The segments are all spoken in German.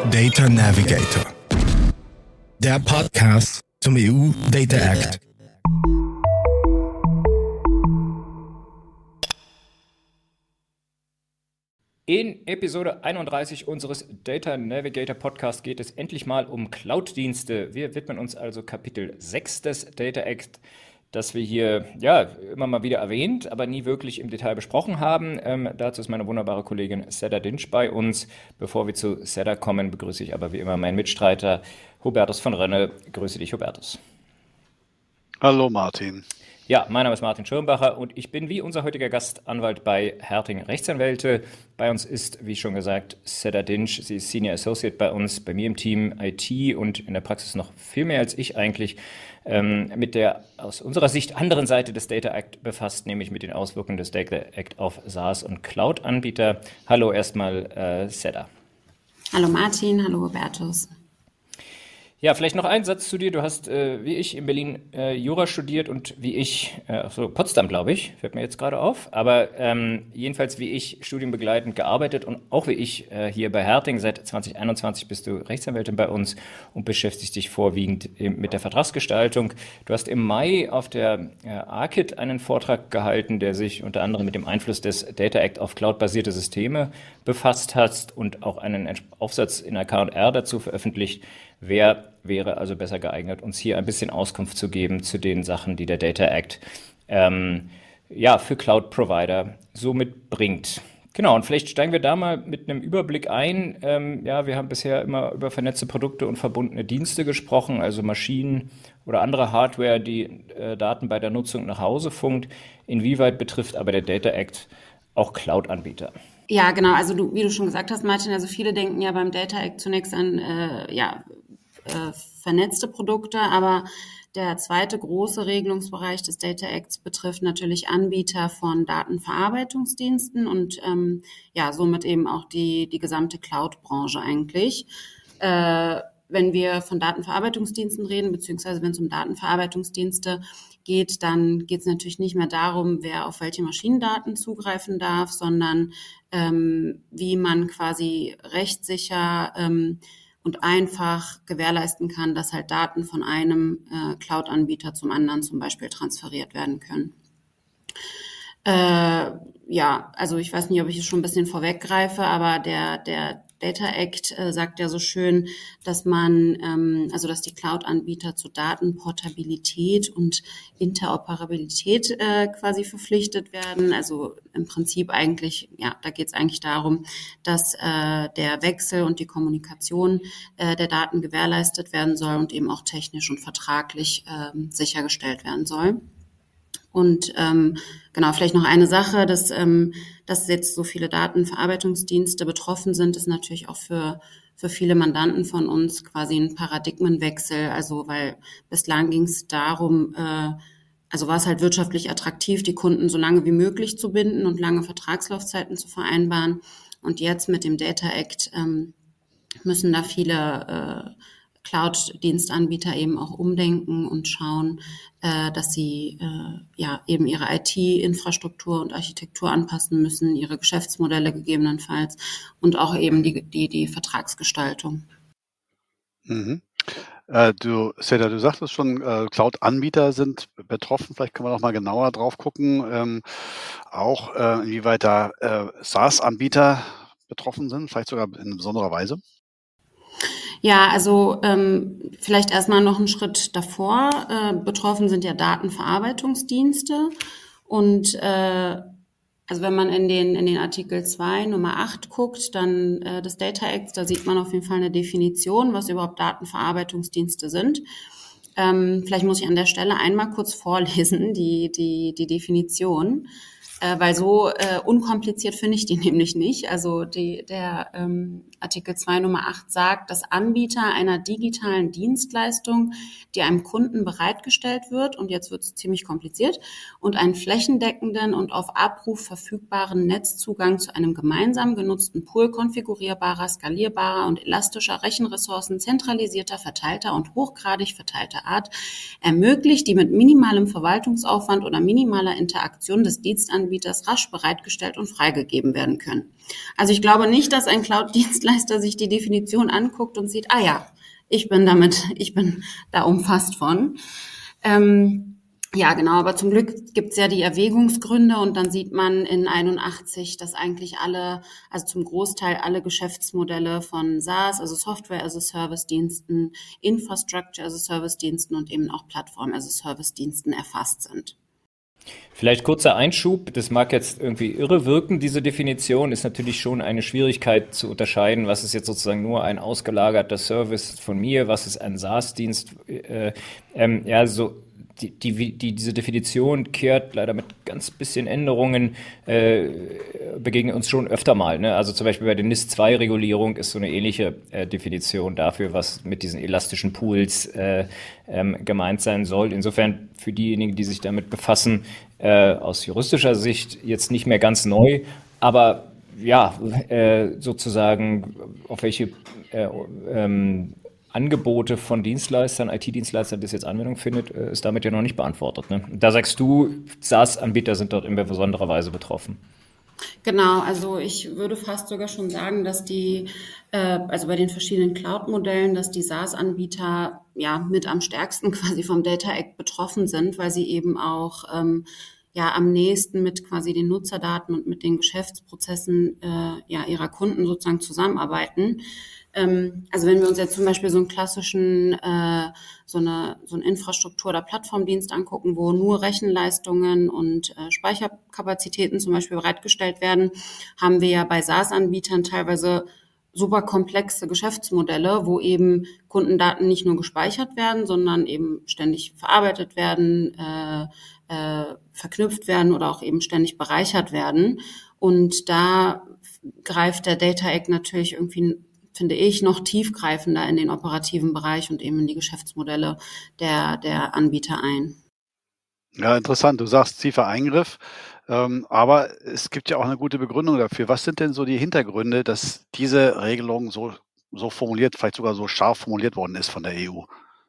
Data Navigator, der Podcast zum EU Data Act. In Episode 31 unseres Data Navigator Podcast geht es endlich mal um Cloud-Dienste. Wir widmen uns also Kapitel 6 des Data Act, das wir hier immer mal wieder erwähnt, aber nie wirklich im Detail besprochen haben. Dazu ist meine wunderbare Kollegin Seda Dinsch bei uns. Bevor wir zu Seda kommen, begrüße ich aber wie immer meinen Mitstreiter Hubertus von Rönne. Grüße dich, Hubertus. Hallo Martin. Ja, mein Name ist Martin Schirmbacher und ich bin wie unser heutiger Gast Anwalt bei Herting Rechtsanwälte. Bei uns ist, wie schon gesagt, Seda Dinsch. Sie ist Senior Associate bei uns, bei mir im Team IT und in der Praxis noch viel mehr als ich eigentlich mit der aus unserer Sicht anderen Seite des Data Act befasst, nämlich mit den Auswirkungen des Data Act auf SaaS- und Cloud-Anbieter. Hallo erstmal Seda. Hallo Martin, hallo Hubertus. Ja, vielleicht noch ein Satz zu dir. Du hast, wie ich, in Berlin Jura studiert und wie ich, Potsdam, glaube ich, fällt mir jetzt gerade auf, aber jedenfalls wie ich studienbegleitend gearbeitet und auch wie ich hier bei Herting. Seit 2021 bist du Rechtsanwältin bei uns und beschäftigst dich vorwiegend mit der Vertragsgestaltung. Du hast im Mai auf der ARKIT einen Vortrag gehalten, der sich unter anderem mit dem Einfluss des Data Act auf cloud-basierte Systeme befasst hat und auch einen Aufsatz in der K&R dazu veröffentlicht. Wer wäre also besser geeignet, uns hier ein bisschen Auskunft zu geben zu den Sachen, die der Data Act für Cloud-Provider so mitbringt. Genau, und vielleicht steigen wir da mal mit einem Überblick ein. Wir haben bisher immer über vernetzte Produkte und verbundene Dienste gesprochen, also Maschinen oder andere Hardware, die Daten bei der Nutzung nach Hause funkt. Inwieweit betrifft aber der Data Act auch Cloud-Anbieter? Ja, genau. Also wie du schon gesagt hast, Martin, also viele denken ja beim Data Act zunächst an vernetzte Produkte, aber der zweite große Regelungsbereich des Data Acts betrifft natürlich Anbieter von Datenverarbeitungsdiensten und somit eben auch die gesamte Cloud-Branche eigentlich. Wenn wir von Datenverarbeitungsdiensten reden, beziehungsweise wenn es um Datenverarbeitungsdienste geht, dann geht es natürlich nicht mehr darum, wer auf welche Maschinendaten zugreifen darf, sondern wie man quasi rechtssicher und einfach gewährleisten kann, dass halt Daten von einem Cloud-Anbieter zum anderen zum Beispiel transferiert werden können. Also ich weiß nicht, ob ich es schon ein bisschen vorweggreife, aber der Data Act sagt ja so schön, dass dass die Cloud-Anbieter zur Datenportabilität und Interoperabilität quasi verpflichtet werden. Also im Prinzip eigentlich, da geht es eigentlich darum, dass der Wechsel und die Kommunikation der Daten gewährleistet werden soll und eben auch technisch und vertraglich sichergestellt werden soll. Und vielleicht noch eine Sache, dass jetzt so viele Datenverarbeitungsdienste betroffen sind, ist natürlich auch für viele Mandanten von uns quasi ein Paradigmenwechsel. Also weil bislang ging es darum, war es halt wirtschaftlich attraktiv, die Kunden so lange wie möglich zu binden und lange Vertragslaufzeiten zu vereinbaren. Und jetzt mit dem Data Act müssen da viele Cloud-Dienstanbieter eben auch umdenken und schauen, dass sie eben ihre IT-Infrastruktur und Architektur anpassen müssen, ihre Geschäftsmodelle gegebenenfalls und auch eben die Vertragsgestaltung. Mhm. Du sagtest schon, Cloud-Anbieter sind betroffen. Vielleicht können wir noch mal genauer drauf gucken, inwieweit da SaaS-Anbieter betroffen sind, vielleicht sogar in besonderer Weise. Ja, also vielleicht erstmal noch einen Schritt davor. Betroffen sind ja Datenverarbeitungsdienste und wenn man in den Artikel 2 Nummer 8 guckt, dann des Data Acts, da sieht man auf jeden Fall eine Definition, was überhaupt Datenverarbeitungsdienste sind. Vielleicht muss ich an der Stelle einmal kurz vorlesen, die Definition. Weil so unkompliziert finde ich die nämlich nicht. Also der Artikel 2 Nummer 8 sagt, dass Anbieter einer digitalen Dienstleistung, die einem Kunden bereitgestellt wird, und jetzt wird es ziemlich kompliziert, und einen flächendeckenden und auf Abruf verfügbaren Netzzugang zu einem gemeinsam genutzten Pool konfigurierbarer, skalierbarer und elastischer Rechenressourcen zentralisierter, verteilter und hochgradig verteilter Art ermöglicht, die mit minimalem Verwaltungsaufwand oder minimaler Interaktion des Dienstanbieters Datenanbieters rasch bereitgestellt und freigegeben werden können. Also ich glaube nicht, dass ein Cloud-Dienstleister sich die Definition anguckt und sieht, ich bin da umfasst von. Ja, genau, aber zum Glück gibt's ja die Erwägungsgründe und dann sieht man in 81, dass eigentlich zum Großteil alle Geschäftsmodelle von SaaS, also Software as a Service Diensten, Infrastructure as a Service Diensten und eben auch Plattform as a Service Diensten erfasst sind. Vielleicht kurzer Einschub, das mag jetzt irgendwie irre wirken, diese Definition ist natürlich schon eine Schwierigkeit zu unterscheiden, was ist jetzt sozusagen nur ein ausgelagerter Service von mir, was ist ein SaaS-Dienst, diese Definition kehrt leider mit ganz bisschen Änderungen, begegnet uns schon öfter mal. Ne? Also zum Beispiel bei der NIS-2-Regulierung ist so eine ähnliche Definition dafür, was mit diesen elastischen Pools gemeint sein soll. Insofern für diejenigen, die sich damit befassen, aus juristischer Sicht jetzt nicht mehr ganz neu, aber sozusagen auf welche Angebote von Dienstleistern, IT-Dienstleistern, das jetzt Anwendung findet, ist damit ja noch nicht beantwortet. Ne? Da sagst du, SaaS-Anbieter sind dort in besonderer Weise betroffen. Genau, also ich würde fast sogar schon sagen, dass also bei den verschiedenen Cloud-Modellen, dass die SaaS-Anbieter mit am stärksten quasi vom Data Act betroffen sind, weil sie eben auch am nächsten mit quasi den Nutzerdaten und mit den Geschäftsprozessen ihrer Kunden sozusagen zusammenarbeiten. Also wenn wir uns jetzt zum Beispiel so einen klassischen, so einen Infrastruktur- oder Plattformdienst angucken, wo nur Rechenleistungen und Speicherkapazitäten zum Beispiel bereitgestellt werden, haben wir ja bei SaaS-Anbietern teilweise super komplexe Geschäftsmodelle, wo eben Kundendaten nicht nur gespeichert werden, sondern eben ständig verarbeitet werden, verknüpft werden oder auch eben ständig bereichert werden. Und da greift der Data Act natürlich irgendwie, finde ich, noch tiefgreifender in den operativen Bereich und eben in die Geschäftsmodelle der Anbieter ein. Ja, interessant. Du sagst tiefer Eingriff, aber es gibt ja auch eine gute Begründung dafür. Was sind denn so die Hintergründe, dass diese Regelung so formuliert, vielleicht sogar so scharf formuliert worden ist von der EU?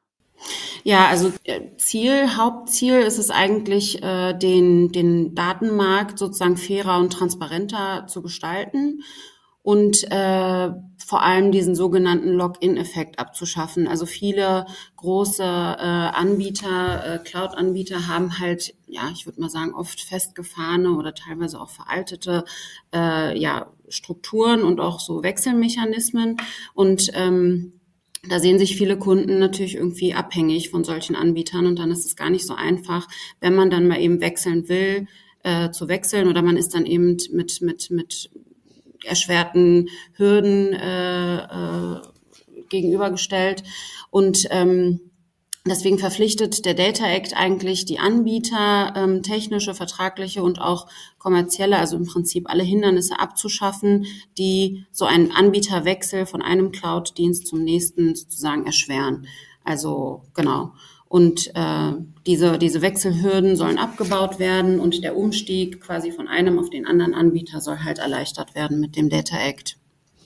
Ja, also Hauptziel ist es eigentlich, den Datenmarkt sozusagen fairer und transparenter zu gestalten und vor allem diesen sogenannten Login-Effekt abzuschaffen. Also viele große Anbieter, Cloud-Anbieter haben halt, ich würde mal sagen, oft festgefahrene oder teilweise auch veraltete Strukturen und auch so Wechselmechanismen. Und da sehen sich viele Kunden natürlich irgendwie abhängig von solchen Anbietern und dann ist es gar nicht so einfach, wenn man dann mal eben wechseln will, zu wechseln oder man ist dann eben mit erschwerten Hürden gegenübergestellt und deswegen verpflichtet der Data Act eigentlich die Anbieter, technische, vertragliche und auch kommerzielle, also im Prinzip alle Hindernisse abzuschaffen, die so einen Anbieterwechsel von einem Cloud-Dienst zum nächsten sozusagen erschweren. Also genau. Und diese Wechselhürden sollen abgebaut werden und der Umstieg quasi von einem auf den anderen Anbieter soll halt erleichtert werden mit dem Data Act.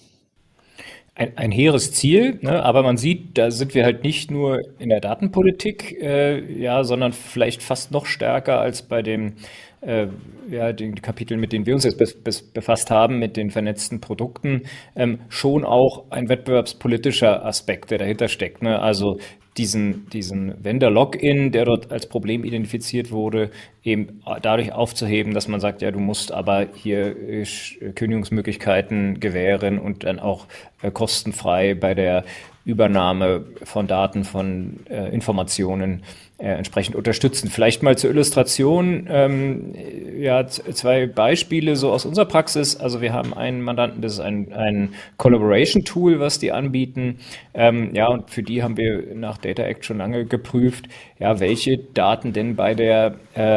Ein hehres Ziel, ne? Aber man sieht, da sind wir halt nicht nur in der Datenpolitik, sondern vielleicht fast noch stärker als bei den Kapiteln, mit denen wir uns jetzt befasst haben, mit den vernetzten Produkten, schon auch ein wettbewerbspolitischer Aspekt, der dahinter steckt. Ne? Also diesen Vendor-Login, der dort als Problem identifiziert wurde, eben dadurch aufzuheben, dass man sagt, ja, du musst aber hier Kündigungsmöglichkeiten gewähren und dann auch kostenfrei bei der Übernahme von Daten, von Informationen entsprechend unterstützen. Vielleicht mal zur Illustration, zwei Beispiele so aus unserer Praxis. Also wir haben einen Mandanten, das ist ein Collaboration-Tool, was die anbieten. Und für die haben wir nach Data Act schon lange geprüft, welche Daten denn bei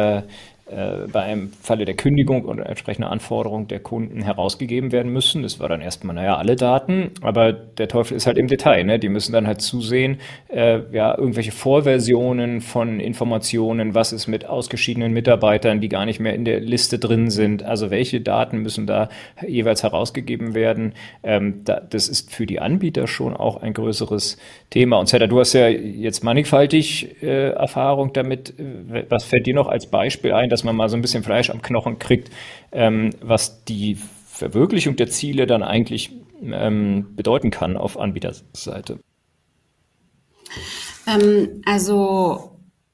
einem Falle der Kündigung oder entsprechender Anforderung der Kunden herausgegeben werden müssen. Das war dann erstmal, alle Daten, aber der Teufel ist halt im Detail. Ne? Die müssen dann halt zusehen, irgendwelche Vorversionen von Informationen, was ist mit ausgeschiedenen Mitarbeitern, die gar nicht mehr in der Liste drin sind. Also welche Daten müssen da jeweils herausgegeben werden? Das ist für die Anbieter schon auch ein größeres Thema. Und Zeta, du hast ja jetzt mannigfaltig Erfahrung damit. Was fällt dir noch als Beispiel ein, dass man mal so ein bisschen Fleisch am Knochen kriegt, was die Verwirklichung der Ziele dann eigentlich bedeuten kann auf Anbieterseite. Also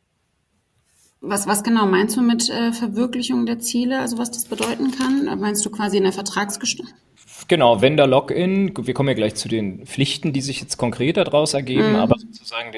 was genau meinst du mit Verwirklichung der Ziele? Also was das bedeuten kann? Meinst du quasi in der Vertragsgestaltung? Genau, Vendor-Login, wir kommen ja gleich zu den Pflichten, die sich jetzt konkret daraus ergeben, aber sozusagen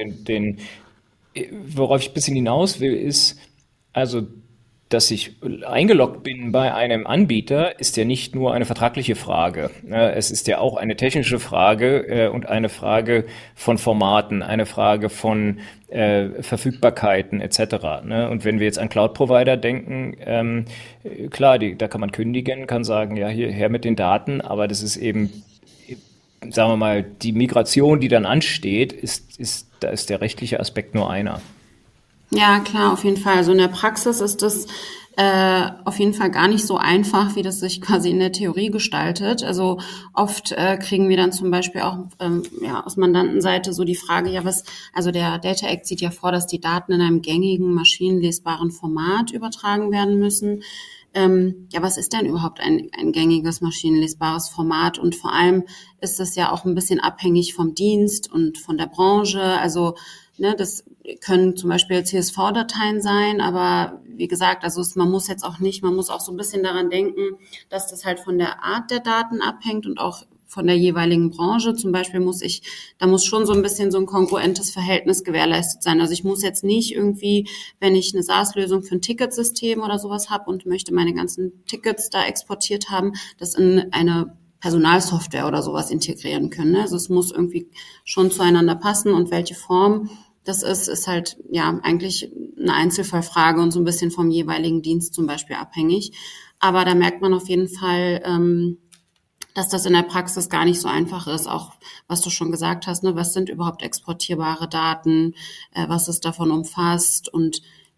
worauf ich ein bisschen hinaus will, ist, also, dass ich eingeloggt bin bei einem Anbieter, ist ja nicht nur eine vertragliche Frage. Es ist ja auch eine technische Frage und eine Frage von Formaten, eine Frage von Verfügbarkeiten etc. Und wenn wir jetzt an Cloud-Provider denken, klar, da kann man kündigen, kann sagen, ja, hier her mit den Daten, aber das ist eben, sagen wir mal, die Migration, die dann ansteht, da ist der rechtliche Aspekt nur einer. Ja, klar, auf jeden Fall. Also in der Praxis ist das auf jeden Fall gar nicht so einfach, wie das sich quasi in der Theorie gestaltet. Also oft kriegen wir dann zum Beispiel auch aus Mandantenseite so die Frage, also der Data Act sieht ja vor, dass die Daten in einem gängigen, maschinenlesbaren Format übertragen werden müssen. Was ist denn überhaupt ein gängiges, maschinenlesbares Format? Und vor allem ist es ja auch ein bisschen abhängig vom Dienst und von der Branche. Also das können zum Beispiel CSV-Dateien sein, aber wie gesagt, also man muss auch so ein bisschen daran denken, dass das halt von der Art der Daten abhängt und auch von der jeweiligen Branche. Zum Beispiel da muss schon so ein bisschen so ein kongruentes Verhältnis gewährleistet sein. Also ich muss jetzt nicht irgendwie, wenn ich eine SaaS-Lösung für ein Ticketsystem oder sowas habe und möchte meine ganzen Tickets da exportiert haben, das in eine Personalsoftware oder sowas integrieren können. Also es muss irgendwie schon zueinander passen und welche Form das ist halt eigentlich eine Einzelfallfrage und so ein bisschen vom jeweiligen Dienst zum Beispiel abhängig. Aber da merkt man auf jeden Fall, dass das in der Praxis gar nicht so einfach ist. Auch was du schon gesagt hast, was sind überhaupt exportierbare Daten, was es davon umfasst und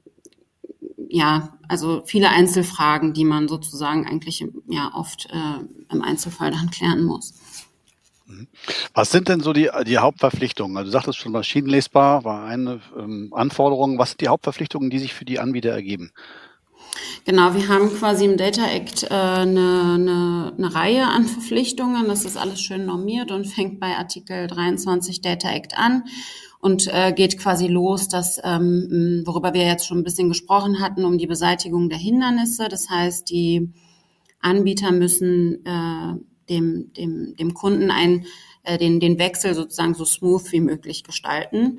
also viele Einzelfragen, die man sozusagen eigentlich oft im Einzelfall dann klären muss. Was sind denn so die Hauptverpflichtungen? Also du sagtest schon, maschinenlesbar war eine Anforderung. Was sind die Hauptverpflichtungen, die sich für die Anbieter ergeben? Genau, wir haben quasi im Data Act eine Reihe an Verpflichtungen. Das ist alles schön normiert und fängt bei Artikel 23 Data Act an und geht quasi los, worüber wir jetzt schon ein bisschen gesprochen hatten, um die Beseitigung der Hindernisse. Das heißt, die Anbieter müssen dem Kunden den Wechsel sozusagen so smooth wie möglich gestalten.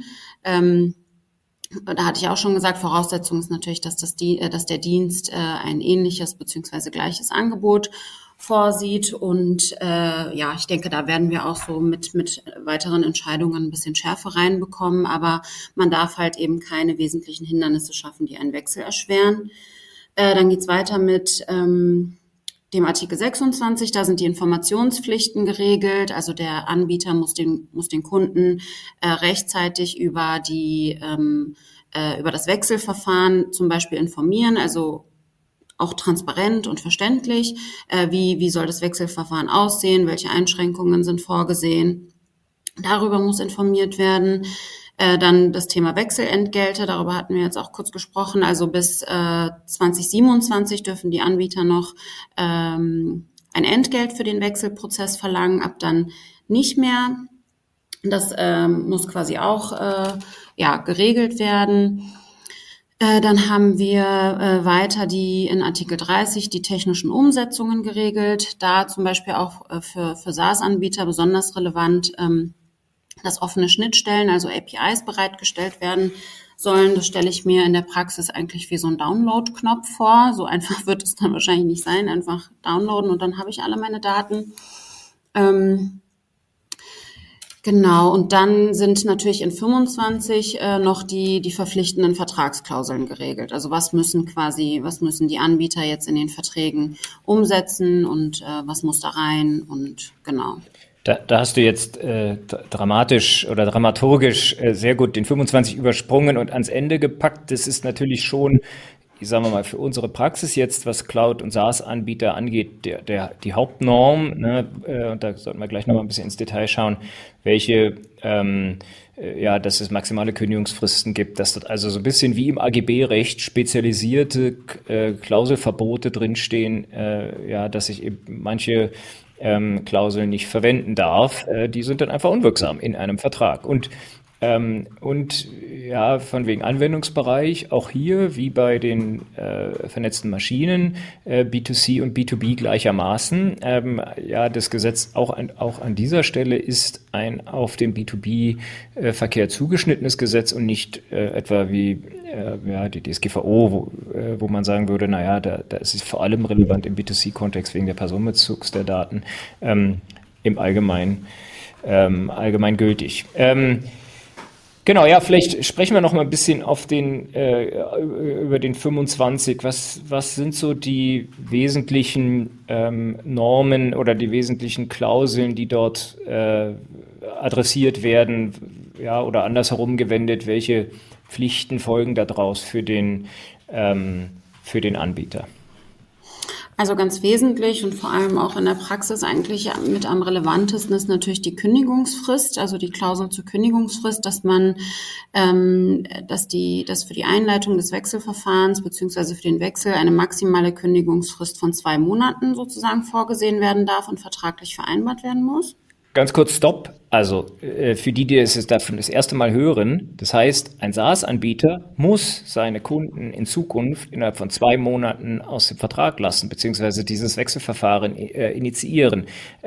Da hatte ich auch schon gesagt, Voraussetzung ist natürlich, dass der Dienst ein ähnliches bzw. gleiches Angebot vorsieht. Und ich denke, da werden wir auch so mit weiteren Entscheidungen ein bisschen Schärfe reinbekommen. Aber man darf halt eben keine wesentlichen Hindernisse schaffen, die einen Wechsel erschweren. Dann geht's weiter mit dem Artikel 26, da sind die Informationspflichten geregelt. Also der Anbieter muss den Kunden rechtzeitig über das Wechselverfahren zum Beispiel informieren, also auch transparent und verständlich. Wie soll das Wechselverfahren aussehen? Welche Einschränkungen sind vorgesehen? Darüber muss informiert werden. Dann das Thema Wechselentgelte, darüber hatten wir jetzt auch kurz gesprochen. Also bis 2027 dürfen die Anbieter noch ein Entgelt für den Wechselprozess verlangen, ab dann nicht mehr. Das muss quasi auch geregelt werden. Dann haben wir weiter in Artikel 30 die technischen Umsetzungen geregelt. Da zum Beispiel auch für SaaS-Anbieter besonders relevant, dass offene Schnittstellen, also APIs, bereitgestellt werden sollen. Das stelle ich mir in der Praxis eigentlich wie so ein Download-Knopf vor. So einfach wird es dann wahrscheinlich nicht sein. Einfach downloaden und dann habe ich alle meine Daten. Genau, und dann sind natürlich in 25 noch die verpflichtenden Vertragsklauseln geregelt. Also was müssen die Anbieter jetzt in den Verträgen umsetzen und was muss da rein und genau. Da hast du jetzt dramatisch oder dramaturgisch sehr gut den 25 übersprungen und ans Ende gepackt. Das ist natürlich schon sagen wir mal, für unsere Praxis jetzt, was Cloud- und SaaS-Anbieter angeht, die Hauptnorm, ne, und da sollten wir gleich noch mal ein bisschen ins Detail schauen, welche, dass es maximale Kündigungsfristen gibt, dass dort also so ein bisschen wie im AGB-Recht spezialisierte Klauselverbote drinstehen, dass ich eben manche Klauseln nicht verwenden darf, die sind dann einfach unwirksam in einem Vertrag. Und ja, von wegen Anwendungsbereich, auch hier, wie bei den vernetzten Maschinen, B2C und B2B gleichermaßen. Das Gesetz auch an dieser Stelle ist ein auf den B2B-Verkehr zugeschnittenes Gesetz und nicht etwa wie die DSGVO, wo man sagen würde, naja, da ist es vor allem relevant im B2C-Kontext wegen der Personenbezugs der Daten, im Allgemeinen gültig. Genau, ja, vielleicht sprechen wir noch mal ein bisschen über den 25. Was sind so die wesentlichen Normen oder die wesentlichen Klauseln, die dort adressiert werden, ja, oder andersherum gewendet, welche Pflichten folgen daraus für den Anbieter? Also ganz wesentlich und vor allem auch in der Praxis eigentlich mit am relevantesten ist natürlich die Kündigungsfrist, also die Klausel zur Kündigungsfrist, dass man, dass für die Einleitung des Wechselverfahrens beziehungsweise für den Wechsel eine maximale Kündigungsfrist von 2 Monaten sozusagen vorgesehen werden darf und vertraglich vereinbart werden muss. Ganz kurz, stopp. Also für die es davon das erste Mal hören, das heißt, ein SaaS-Anbieter muss seine Kunden in Zukunft innerhalb von 2 Monaten aus dem Vertrag lassen, beziehungsweise dieses Wechselverfahren initiieren.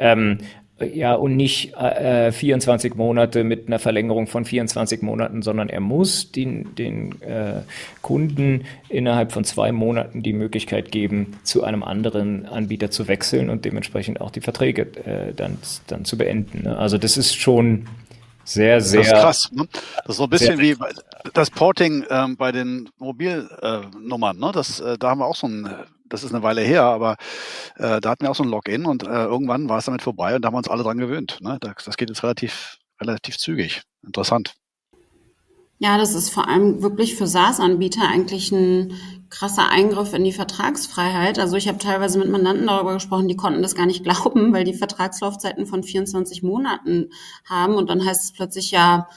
Und nicht 24 Monate mit einer Verlängerung von 24 Monaten, sondern er muss den Kunden innerhalb von 2 Monaten die Möglichkeit geben, zu einem anderen Anbieter zu wechseln und dementsprechend auch die Verträge dann zu beenden. Ne? Also das ist schon sehr, sehr... Das ist krass. Ne? Das ist so ein bisschen wie das Porting bei den Mobilnummern. Ne? Da haben wir auch das ist eine Weile her, aber da hatten wir auch so ein Login und irgendwann war es damit vorbei und da haben wir uns alle dran gewöhnt. Ne? Das geht jetzt relativ zügig. Interessant. Ja, das ist vor allem wirklich für SaaS-Anbieter eigentlich ein krasser Eingriff in die Vertragsfreiheit. Also ich habe teilweise mit Mandanten darüber gesprochen, die konnten das gar nicht glauben, weil die Vertragslaufzeiten von 24 Monaten haben und dann heißt es plötzlich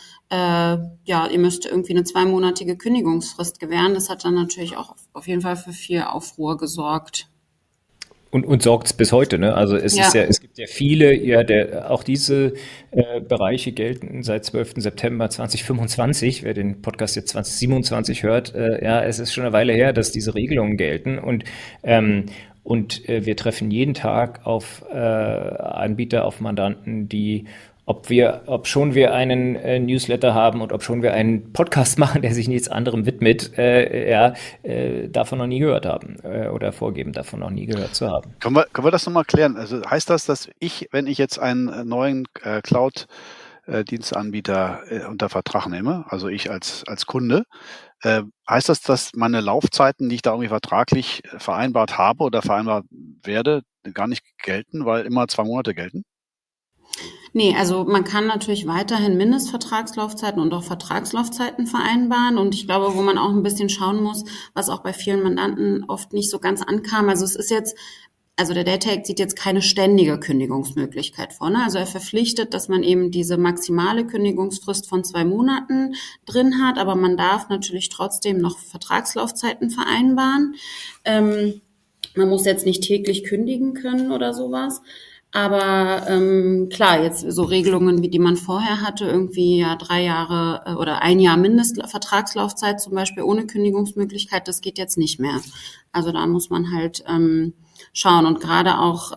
ihr müsst irgendwie eine 2-monatige Kündigungsfrist gewähren. Das hat dann natürlich auch auf jeden Fall für viel Aufruhr gesorgt. Und sorgt es bis heute, ne? Also es gibt ja viele, auch diese Bereiche gelten seit 12. September 2025. Wer den Podcast jetzt 2027 hört, es ist schon eine Weile her, dass diese Regelungen gelten und wir treffen jeden Tag auf Anbieter, auf Mandanten, die ob schon wir einen Newsletter haben und ob schon wir einen Podcast machen, der sich nichts anderem widmet, davon noch nie gehört haben oder vorgeben, davon noch nie gehört zu haben. Können wir das nochmal klären? Also heißt das, dass wenn ich jetzt einen neuen Cloud-Dienstanbieter unter Vertrag nehme, also ich als Kunde, heißt das, dass meine Laufzeiten, die ich da irgendwie vertraglich vereinbart habe oder vereinbart werde, gar nicht gelten, weil immer 2 Monate gelten? Nee, also man kann natürlich weiterhin Mindestvertragslaufzeiten und auch Vertragslaufzeiten vereinbaren. Und ich glaube, wo man auch ein bisschen schauen muss, was auch bei vielen Mandanten oft nicht so ganz ankam. Also der Data Act sieht jetzt keine ständige Kündigungsmöglichkeit vor. Ne? Also er verpflichtet, dass man eben diese maximale Kündigungsfrist von 2 Monaten drin hat. Aber man darf natürlich trotzdem noch Vertragslaufzeiten vereinbaren. Man muss jetzt nicht täglich kündigen können oder sowas. Aber klar, jetzt so Regelungen, wie die man vorher hatte, irgendwie 3 Jahre oder 1 Jahr Mindestvertragslaufzeit zum Beispiel ohne Kündigungsmöglichkeit, das geht jetzt nicht mehr. Also da muss man halt schauen und gerade auch,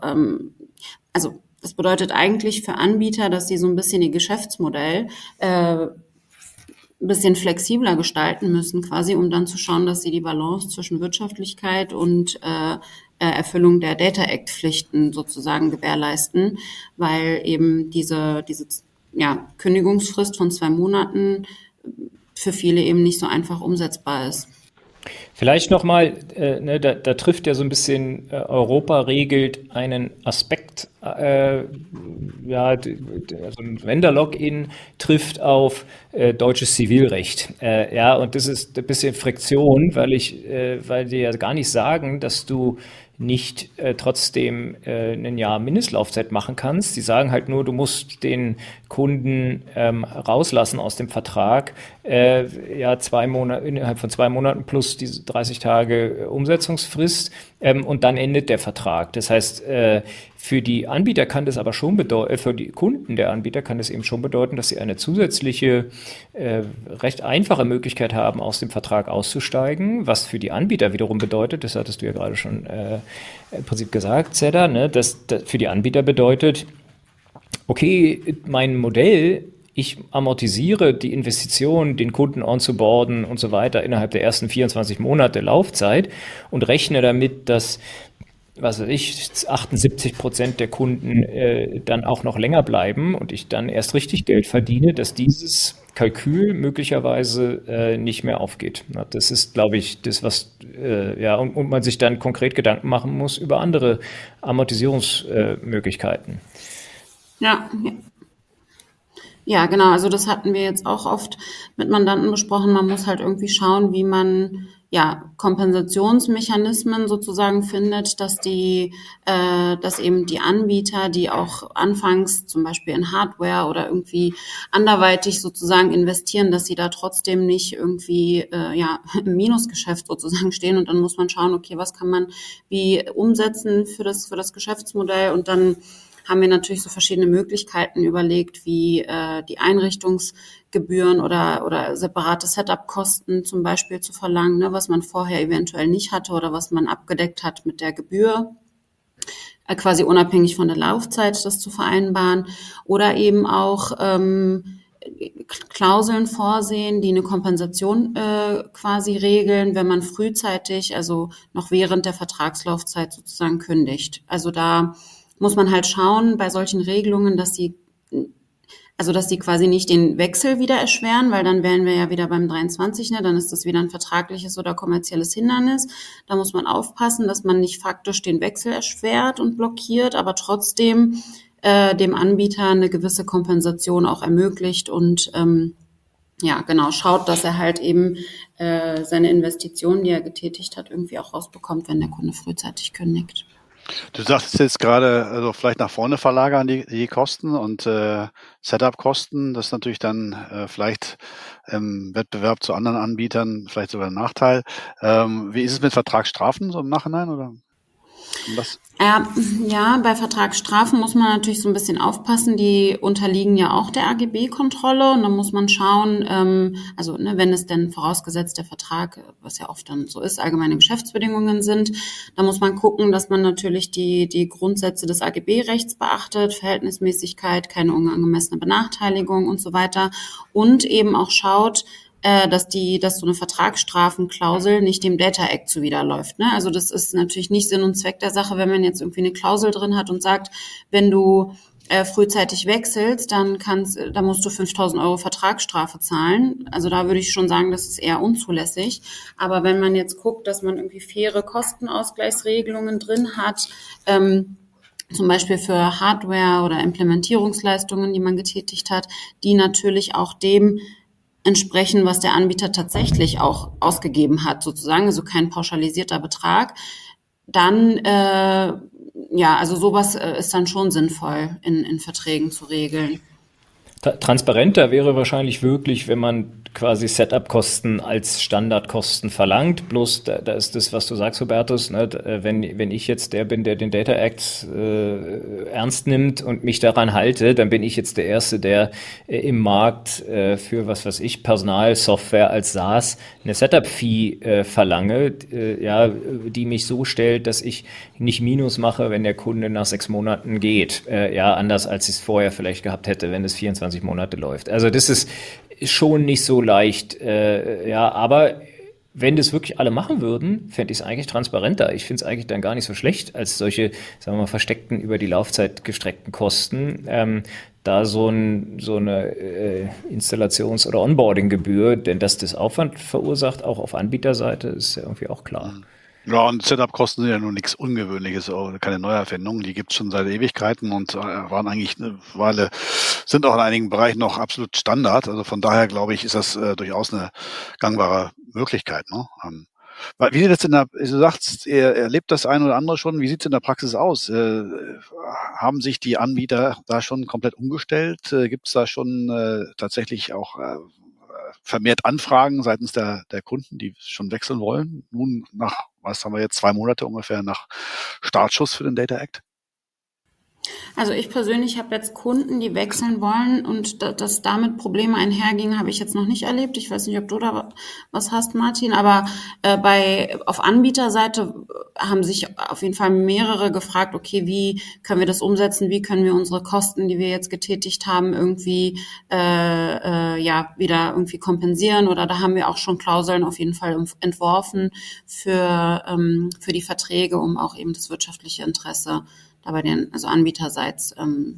das bedeutet eigentlich für Anbieter, dass sie so ein bisschen ihr Geschäftsmodell ein bisschen flexibler gestalten müssen, quasi, um dann zu schauen, dass sie die Balance zwischen Wirtschaftlichkeit und Erfüllung der Data Act Pflichten sozusagen gewährleisten, weil eben diese Kündigungsfrist von 2 Monaten für viele eben nicht so einfach umsetzbar ist. Vielleicht nochmal, da trifft ja so ein bisschen, Europa regelt einen Aspekt, also ein Vendor-Login trifft auf deutsches Zivilrecht. Ja, und das ist ein bisschen Friktion, weil die ja gar nicht sagen, dass du nicht trotzdem ein Jahr Mindestlaufzeit machen kannst. Die sagen halt nur, du musst den Kunden rauslassen aus dem Vertrag, ja, 2 Monate, innerhalb von 2 Monaten plus diese 30 Tage Umsetzungsfrist, und dann endet der Vertrag. Das heißt, für die Anbieter kann das aber schon bedeuten, für die Kunden der Anbieter kann das eben schon bedeuten, dass sie eine zusätzliche, recht einfache Möglichkeit haben, aus dem Vertrag auszusteigen, was für die Anbieter wiederum bedeutet, das hattest du ja gerade schon im Prinzip gesagt, Zedda, ne, dass für die Anbieter bedeutet, okay, mein Modell, ich amortisiere die Investition, den Kunden onzuboarden und so weiter innerhalb der ersten 24 Monate Laufzeit und rechne damit, dass, was weiß ich, 78% der Kunden dann auch noch länger bleiben und ich dann erst richtig Geld verdiene, dass dieses Kalkül möglicherweise nicht mehr aufgeht. Na, das ist, glaube ich, das, was, und man sich dann konkret Gedanken machen muss über andere Amortisierungsmöglichkeiten. Ja, ja. Ja, genau. Also das hatten wir jetzt auch oft mit Mandanten besprochen. Man muss halt irgendwie schauen, wie man ja Kompensationsmechanismen sozusagen findet, dass dass eben die Anbieter, die auch anfangs zum Beispiel in Hardware oder irgendwie anderweitig sozusagen investieren, dass sie da trotzdem nicht irgendwie im Minusgeschäft sozusagen stehen. Und dann muss man schauen, okay, was kann man wie umsetzen für das Geschäftsmodell, und dann haben wir natürlich so verschiedene Möglichkeiten überlegt, wie die Einrichtungsgebühren oder separate Setup-Kosten zum Beispiel zu verlangen, ne, was man vorher eventuell nicht hatte oder was man abgedeckt hat mit der Gebühr, quasi unabhängig von der Laufzeit das zu vereinbaren, oder eben auch Klauseln vorsehen, die eine Kompensation quasi regeln, wenn man frühzeitig, also noch während der Vertragslaufzeit sozusagen kündigt. Also da muss man halt schauen bei solchen Regelungen, dass die quasi nicht den Wechsel wieder erschweren, weil dann wären wir ja wieder beim 23, ne? Dann ist das wieder ein vertragliches oder kommerzielles Hindernis. Da muss man aufpassen, dass man nicht faktisch den Wechsel erschwert und blockiert, aber trotzdem dem Anbieter eine gewisse Kompensation auch ermöglicht und genau, schaut, dass er halt eben seine Investitionen, die er getätigt hat, irgendwie auch rausbekommt, wenn der Kunde frühzeitig kündigt. Du sagtest jetzt gerade, also vielleicht nach vorne verlagern die Kosten und Setup-Kosten. Das ist natürlich dann vielleicht im Wettbewerb zu anderen Anbietern vielleicht sogar ein Nachteil. Wie ist es mit Vertragsstrafen so im Nachhinein oder was? Ja, bei Vertragsstrafen muss man natürlich so ein bisschen aufpassen. Die unterliegen ja auch der AGB-Kontrolle, und dann muss man schauen, wenn es denn vorausgesetzt der Vertrag, was ja oft dann so ist, allgemeine Geschäftsbedingungen sind, dann muss man gucken, dass man natürlich die Grundsätze des AGB-Rechts beachtet, Verhältnismäßigkeit, keine unangemessene Benachteiligung und so weiter, und eben auch schaut, dass so eine Vertragsstrafenklausel nicht dem Data Act zuwiderläuft, ne? Also das ist natürlich nicht Sinn und Zweck der Sache, wenn man jetzt irgendwie eine Klausel drin hat und sagt, wenn du frühzeitig wechselst, dann musst du 5.000 Euro Vertragsstrafe zahlen. Also da würde ich schon sagen, das ist eher unzulässig. Aber wenn man jetzt guckt, dass man irgendwie faire Kostenausgleichsregelungen drin hat, zum Beispiel für Hardware oder Implementierungsleistungen, die man getätigt hat, die natürlich auch dem entsprechen, was der Anbieter tatsächlich auch ausgegeben hat, sozusagen, also kein pauschalisierter Betrag, dann, also sowas ist dann schon sinnvoll in Verträgen zu regeln. Transparenter wäre wahrscheinlich wirklich, wenn man quasi Setup-Kosten als Standardkosten verlangt. Bloß da ist das, was du sagst, Hubertus, ne? Wenn ich jetzt der bin, der den Data Act ernst nimmt und mich daran halte, dann bin ich jetzt der Erste, der im Markt für was weiß ich, Personalsoftware als SaaS eine Setup-Fee verlange, die mich so stellt, dass ich nicht Minus mache, wenn der Kunde nach 6 Monaten geht. Anders als ich es vorher vielleicht gehabt hätte, wenn es 24 Monate läuft. Also das ist schon nicht so leicht, aber wenn das wirklich alle machen würden, fände ich es eigentlich transparenter. Ich finde es eigentlich dann gar nicht so schlecht, als solche, sagen wir mal, versteckten, über die Laufzeit gestreckten Kosten, da so eine Installations- oder Onboarding-Gebühr, denn dass das Aufwand verursacht, auch auf Anbieterseite, ist ja irgendwie auch klar. Ja, und Setup-Kosten sind ja nun nichts Ungewöhnliches, keine Neuerfindung. Die gibt's schon seit Ewigkeiten und waren eigentlich eine Weile, sind auch in einigen Bereichen noch absolut Standard. Also von daher glaube ich, ist das durchaus eine gangbare Möglichkeit. Ne? Wie sieht das du sagst, ihr erlebt das ein oder andere schon, wie sieht's in der Praxis aus? Haben sich die Anbieter da schon komplett umgestellt? Gibt's da schon tatsächlich auch vermehrt Anfragen seitens der Kunden, die schon wechseln wollen? Nun was haben wir jetzt, 2 Monate ungefähr nach Startschuss für den Data Act? Also ich persönlich habe jetzt Kunden, die wechseln wollen und dass damit Probleme einhergingen, habe ich jetzt noch nicht erlebt. Ich weiß nicht, ob du da was hast, Martin, aber auf Anbieterseite haben sich auf jeden Fall mehrere gefragt, okay, wie können wir das umsetzen, wie können wir unsere Kosten, die wir jetzt getätigt haben, irgendwie wieder irgendwie kompensieren, oder da haben wir auch schon Klauseln auf jeden Fall entworfen für die Verträge, um auch eben das wirtschaftliche Interesse bei also Anbieterseits,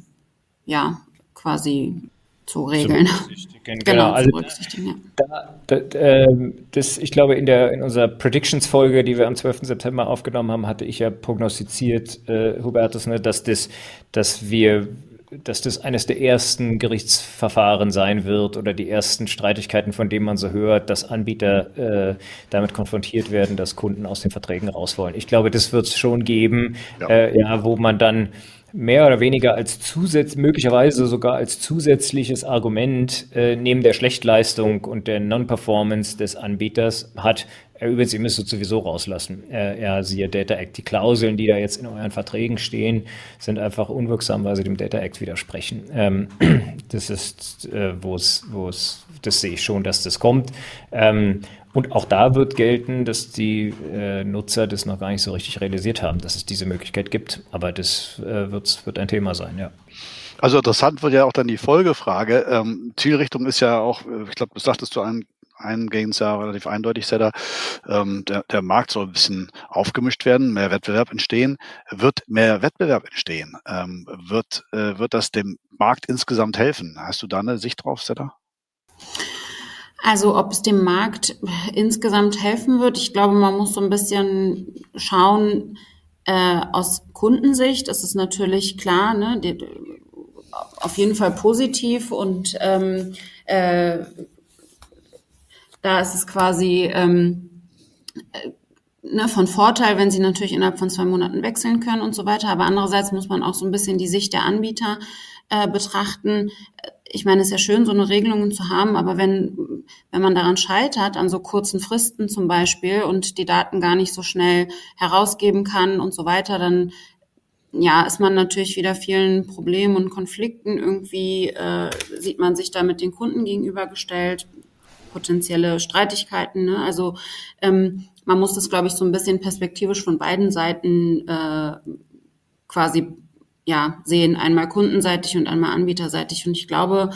quasi zu regeln. Genau, zu berücksichtigen, ja. Ich glaube, in unserer Predictions-Folge, die wir am 12. September aufgenommen haben, hatte ich ja prognostiziert, Hubertus, ne, dass das eines der ersten Gerichtsverfahren sein wird oder die ersten Streitigkeiten, von denen man so hört, dass Anbieter damit konfrontiert werden, dass Kunden aus den Verträgen raus wollen. Ich glaube, das wird es schon geben, wo man dann mehr oder weniger möglicherweise sogar als zusätzliches Argument neben der Schlechtleistung und der Non-Performance des Anbieters hat, übrigens, ihr müsst es sowieso rauslassen. Siehe Data Act. Die Klauseln, die da jetzt in euren Verträgen stehen, sind einfach unwirksam, weil sie dem Data Act widersprechen. Das ist, das sehe ich schon, dass das kommt. Und auch da wird gelten, dass die Nutzer das noch gar nicht so richtig realisiert haben, dass es diese Möglichkeit gibt. Aber das wird ein Thema sein, ja. Also interessant wird ja auch dann die Folgefrage. Zielrichtung ist ja auch, ich glaube, das sagtest du eingehend ja relativ eindeutig, Seda, der Markt soll ein bisschen aufgemischt werden, mehr Wettbewerb entstehen. Wird mehr Wettbewerb entstehen? Wird das dem Markt insgesamt helfen? Hast du da eine Sicht drauf, Seda? Also ob es dem Markt insgesamt helfen wird, ich glaube, man muss so ein bisschen schauen, aus Kundensicht ist es natürlich klar, ne, auf jeden Fall positiv, und da ist es quasi von Vorteil, wenn sie natürlich innerhalb von 2 Monaten wechseln können und so weiter. Aber andererseits muss man auch so ein bisschen die Sicht der Anbieter betrachten. Ich meine, es ist ja schön, so eine Regelung zu haben, aber wenn man daran scheitert, an so kurzen Fristen zum Beispiel, und die Daten gar nicht so schnell herausgeben kann und so weiter, dann ist man natürlich wieder vielen Problemen und Konflikten irgendwie, sieht man sich da mit den Kunden gegenübergestellt, potenzielle Streitigkeiten, ne? Also man muss das, glaube ich, so ein bisschen perspektivisch von beiden Seiten quasi sehen, einmal kundenseitig und einmal anbieterseitig. Und ich glaube,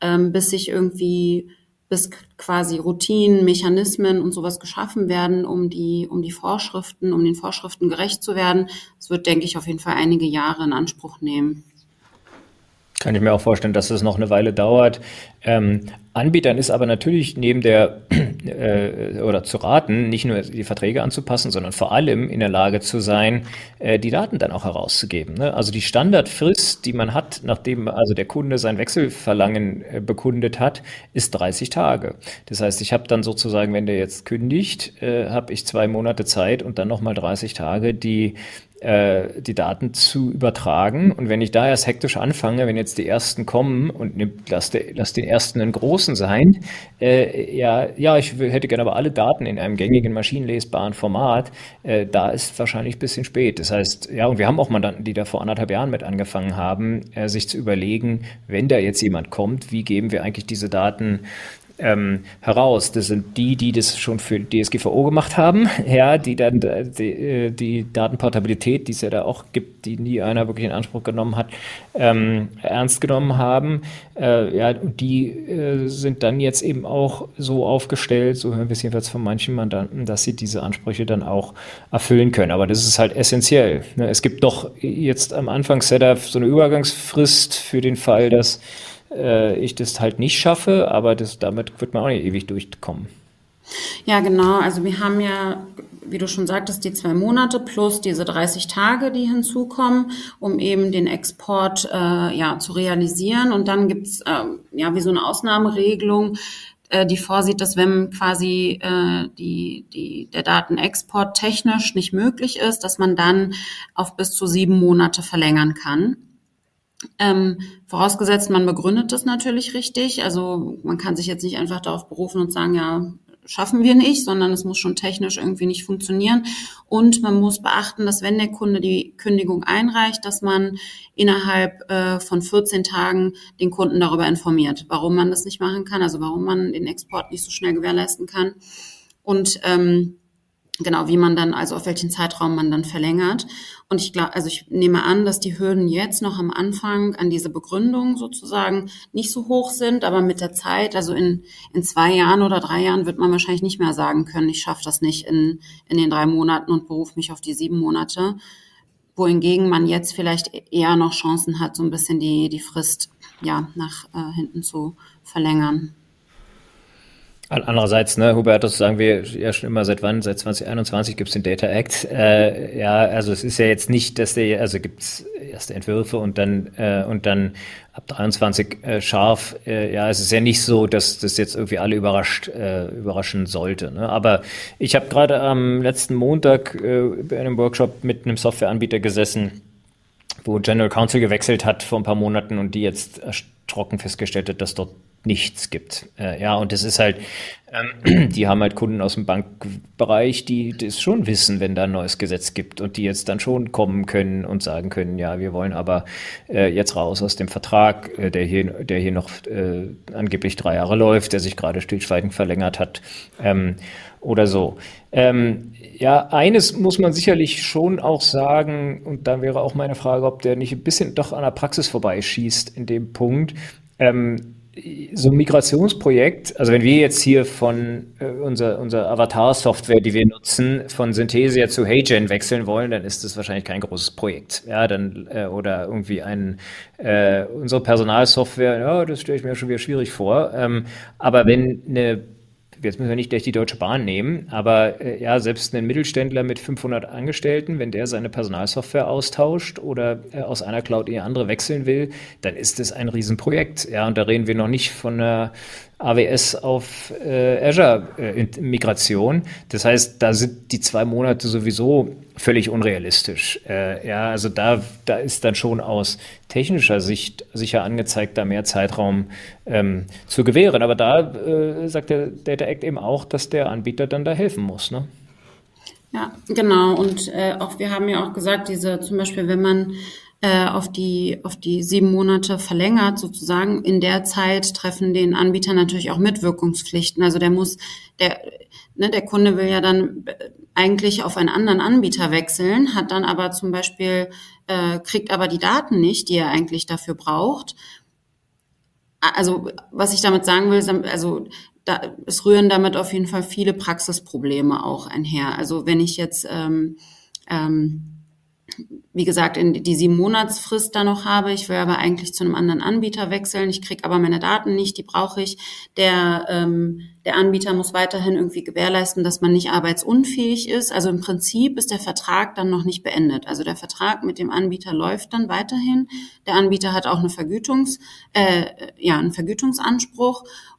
bis quasi Routinen, Mechanismen und sowas geschaffen werden, um den Vorschriften gerecht zu werden, es wird, denke ich, auf jeden Fall einige Jahre in Anspruch nehmen. Kann ich mir auch vorstellen, dass das noch eine Weile dauert. Anbietern ist aber natürlich neben oder zu raten, nicht nur die Verträge anzupassen, sondern vor allem in der Lage zu sein, die Daten dann auch herauszugeben. Ne? Also die Standardfrist, die man hat, nachdem also der Kunde sein Wechselverlangen bekundet hat, ist 30 Tage. Das heißt, ich habe dann sozusagen, wenn der jetzt kündigt, habe ich 2 Monate Zeit und dann nochmal 30 Tage, die Daten zu übertragen. Und wenn ich da erst hektisch anfange, wenn jetzt die ersten kommen und lass den ersten einen großen sein, ich hätte gerne aber alle Daten in einem gängigen maschinenlesbaren Format, da ist wahrscheinlich ein bisschen spät. Das heißt, und wir haben auch Mandanten, die da vor 1,5 Jahren mit angefangen haben, sich zu überlegen, wenn da jetzt jemand kommt, wie geben wir eigentlich diese Daten heraus. Das sind die das schon für DSGVO gemacht haben, ja, die dann die Datenportabilität, die es ja da auch gibt, die nie einer wirklich in Anspruch genommen hat, ernst genommen haben. Ja, und die sind dann jetzt eben auch so aufgestellt, so hören wir es jedenfalls von manchen Mandanten, dass sie diese Ansprüche dann auch erfüllen können. Aber das ist halt essentiell. Ne? Es gibt doch jetzt am Anfang Setup so eine Übergangsfrist für den Fall, dass ich das halt nicht schaffe, aber damit wird man auch nicht ewig durchkommen. Ja, genau. Also wir haben ja, wie du schon sagtest, die 2 Monate plus diese 30 Tage, die hinzukommen, um eben den Export zu realisieren. Und dann gibt's wie so eine Ausnahmeregelung, die vorsieht, dass wenn quasi der Datenexport technisch nicht möglich ist, dass man dann auf bis zu 7 Monate verlängern kann. Vorausgesetzt, man begründet das natürlich richtig. Also man kann sich jetzt nicht einfach darauf berufen und sagen, ja, schaffen wir nicht, sondern es muss schon technisch irgendwie nicht funktionieren. Und man muss beachten, dass wenn der Kunde die Kündigung einreicht, dass man innerhalb von 14 Tagen den Kunden darüber informiert, warum man das nicht machen kann, also warum man den Export nicht so schnell gewährleisten kann. Und genau, wie man dann, also auf welchen Zeitraum man dann verlängert. Und ich glaube, also ich nehme an, dass die Hürden jetzt noch am Anfang an diese Begründung sozusagen nicht so hoch sind, aber mit der Zeit, also in 2 Jahren oder 3 Jahren wird man wahrscheinlich nicht mehr sagen können, ich schaffe das nicht in den 3 Monaten und berufe mich auf die 7 Monate. Wohingegen man jetzt vielleicht eher noch Chancen hat, so ein bisschen die Frist, nach hinten zu verlängern. Andererseits, ne, Hubertus, sagen wir ja schon immer, seit wann? Seit 2021 gibt es den Data Act. Also es ist ja jetzt nicht, dass gibt es erste Entwürfe und dann ab 23 scharf. Es ist ja nicht so, dass das jetzt irgendwie alle überraschen sollte. Ne? Aber ich habe gerade am letzten Montag bei einem Workshop mit einem Softwareanbieter gesessen, wo General Counsel gewechselt hat vor ein paar Monaten und die jetzt erschrocken festgestellt hat, dass dort nichts gibt. Und das ist halt, die haben halt Kunden aus dem Bankbereich, die das schon wissen, wenn da ein neues Gesetz gibt und die jetzt dann schon kommen können und sagen können, ja, wir wollen aber jetzt raus aus dem Vertrag, der hier noch angeblich 3 Jahre läuft, der sich gerade stillschweigend verlängert hat, oder so. Eines muss man sicherlich schon auch sagen, und da wäre auch meine Frage, ob der nicht ein bisschen doch an der Praxis vorbeischießt in dem Punkt. So ein Migrationsprojekt, also wenn wir jetzt hier von unser Avatar-Software, die wir nutzen, von Synthesia zu HeyGen wechseln wollen, dann ist das wahrscheinlich kein großes Projekt. Ja, dann oder irgendwie unsere Personalsoftware, das stelle ich mir schon wieder schwierig vor. Aber wenn jetzt müssen wir nicht gleich die Deutsche Bahn nehmen, aber selbst ein Mittelständler mit 500 Angestellten, wenn der seine Personalsoftware austauscht oder aus einer Cloud in die andere wechseln will, dann ist das ein Riesenprojekt. Ja, und da reden wir noch nicht von einer AWS auf Azure-Migration. Das heißt, da sind die 2 Monate sowieso völlig unrealistisch. Also da ist dann schon aus technischer Sicht sicher angezeigt, da mehr Zeitraum zu gewähren. Aber da sagt der Data Act eben auch, dass der Anbieter dann da helfen muss, ne? Ja, genau. Und auch wir haben ja auch gesagt, zum Beispiel, wenn man auf die 7 Monate verlängert sozusagen, in der Zeit treffen den Anbieter natürlich auch Mitwirkungspflichten. Also der Kunde will ja dann eigentlich auf einen anderen Anbieter wechseln, hat dann aber zum Beispiel, kriegt aber die Daten nicht, die er eigentlich dafür braucht. Also was ich damit sagen will, es rühren damit auf jeden Fall viele Praxisprobleme auch einher. Also wenn ich jetzt wie gesagt, in die 7-Monatsfrist da noch habe. Ich will aber eigentlich zu einem anderen Anbieter wechseln. Ich kriege aber meine Daten nicht, die brauche ich. Der Anbieter muss weiterhin irgendwie gewährleisten, dass man nicht arbeitsunfähig ist. Also im Prinzip ist der Vertrag dann noch nicht beendet. Also der Vertrag mit dem Anbieter läuft dann weiterhin. Der Anbieter hat auch einen Vergütungsanspruch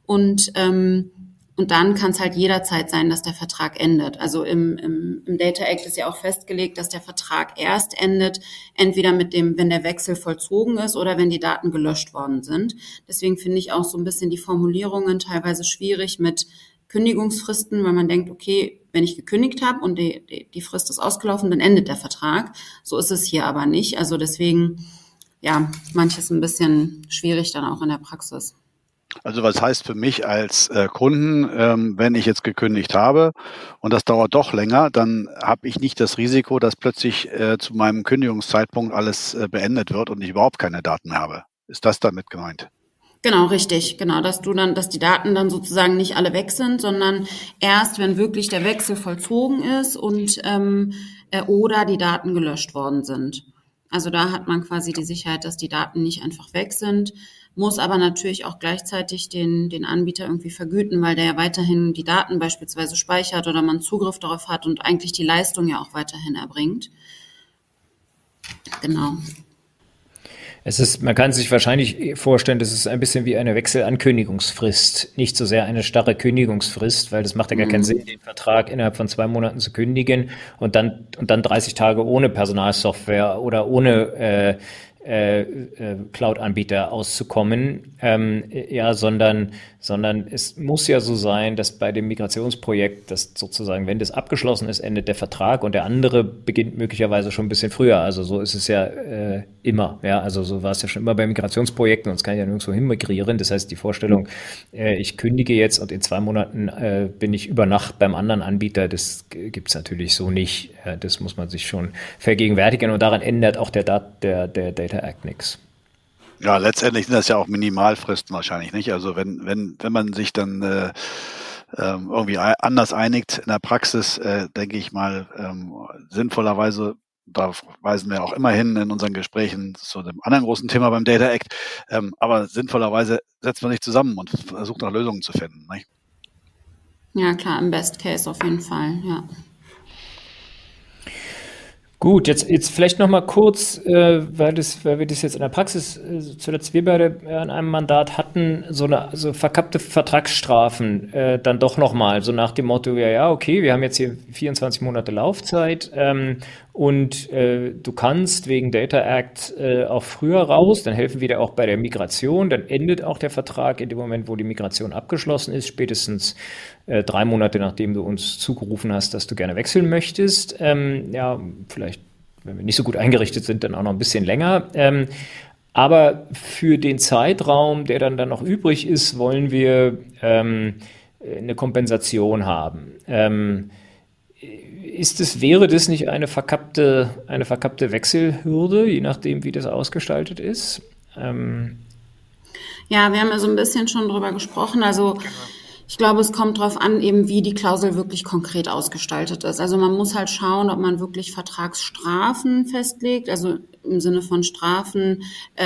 und dann kann es halt jederzeit sein, dass der Vertrag endet. Also im Data Act ist ja auch festgelegt, dass der Vertrag erst endet, entweder wenn der Wechsel vollzogen ist oder wenn die Daten gelöscht worden sind. Deswegen finde ich auch so ein bisschen die Formulierungen teilweise schwierig mit Kündigungsfristen, weil man denkt, okay, wenn ich gekündigt habe und die Frist ist ausgelaufen, dann endet der Vertrag. So ist es hier aber nicht. Also deswegen, manches ein bisschen schwierig dann auch in der Praxis. Also was heißt für mich als Kunden, wenn ich jetzt gekündigt habe und das dauert doch länger, dann habe ich nicht das Risiko, dass plötzlich zu meinem Kündigungszeitpunkt alles beendet wird und ich überhaupt keine Daten mehr habe. Ist das damit gemeint? Genau, richtig, genau, dass die Daten dann sozusagen nicht alle weg sind, sondern erst, wenn wirklich der Wechsel vollzogen ist und oder die Daten gelöscht worden sind. Also da hat man quasi die Sicherheit, dass die Daten nicht einfach weg sind, muss aber natürlich auch gleichzeitig den Anbieter irgendwie vergüten, weil der ja weiterhin die Daten beispielsweise speichert oder man Zugriff darauf hat und eigentlich die Leistung ja auch weiterhin erbringt. Genau. Man kann sich wahrscheinlich vorstellen, das ist ein bisschen wie eine Wechselankündigungsfrist. Nicht so sehr eine starre Kündigungsfrist, weil das macht ja gar keinen Sinn, den Vertrag innerhalb von 2 Monaten zu kündigen und dann 30 Tage ohne Personalsoftware oder ohne Cloud-Anbieter auszukommen, sondern es muss ja so sein, dass bei dem Migrationsprojekt, dass sozusagen, wenn das abgeschlossen ist, endet der Vertrag und der andere beginnt möglicherweise schon ein bisschen früher. Also so ist es ja immer. Ja, also so war es ja schon immer bei Migrationsprojekten und es kann ja nirgendwo hin migrieren. Das heißt, die Vorstellung, ich kündige jetzt und in 2 Monaten bin ich über Nacht beim anderen Anbieter, das gibt es natürlich so nicht. Das muss man sich schon vergegenwärtigen und daran ändert auch der Data Act nichts. Ja, letztendlich sind das ja auch Minimalfristen wahrscheinlich, nicht? Also wenn man sich dann irgendwie anders einigt in der Praxis, denke ich mal, sinnvollerweise, da weisen wir auch immer hin in unseren Gesprächen zu dem anderen großen Thema beim Data Act, aber sinnvollerweise setzt man sich zusammen und versucht nach Lösungen zu finden, nicht? Ja, klar, im Best Case auf jeden Fall, ja. Gut, jetzt vielleicht noch mal kurz, weil wir das jetzt in der Praxis zuletzt wir beide an einem Mandat hatten, so verkappte Vertragsstrafen dann doch noch mal, so nach dem Motto, ja, okay, wir haben jetzt hier 24 Monate Laufzeit und du kannst wegen Data Act auch früher raus, dann helfen wir dir auch bei der Migration, dann endet auch der Vertrag in dem Moment, wo die Migration abgeschlossen ist, spätestens 3 Monate, nachdem du uns zugerufen hast, dass du gerne wechseln möchtest. Ja, vielleicht, wenn wir nicht so gut eingerichtet sind, dann auch noch ein bisschen länger. Aber für den Zeitraum, der dann noch übrig ist, wollen wir eine Kompensation haben. Wäre das nicht eine verkappte Wechselhürde, je nachdem, wie das ausgestaltet ist? Ja, wir haben ja so ein bisschen schon drüber gesprochen. Also ich glaube, es kommt darauf an, eben wie die Klausel wirklich konkret ausgestaltet ist. Also man muss halt schauen, ob man wirklich Vertragsstrafen festlegt, also im Sinne von Strafen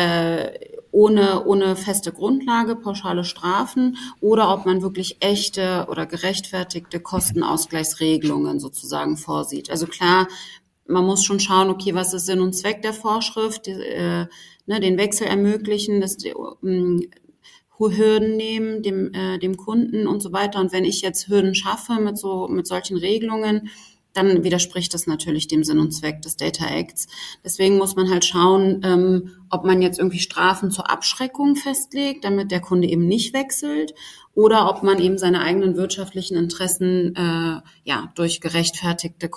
ohne feste Grundlage, pauschale Strafen, oder ob man wirklich echte oder gerechtfertigte Kostenausgleichsregelungen sozusagen vorsieht. Also klar, man muss schon schauen, okay, was ist Sinn und Zweck der Vorschrift, den Wechsel ermöglichen, Hürden nehmen, dem Kunden und so weiter. Und wenn ich jetzt Hürden schaffe mit solchen Regelungen, dann widerspricht das natürlich dem Sinn und Zweck des Data Acts. Deswegen muss man halt schauen, ob man jetzt irgendwie Strafen zur Abschreckung festlegt, damit der Kunde eben nicht wechselt, oder ob man eben seine eigenen wirtschaftlichen Interessen durch gerechtfertigte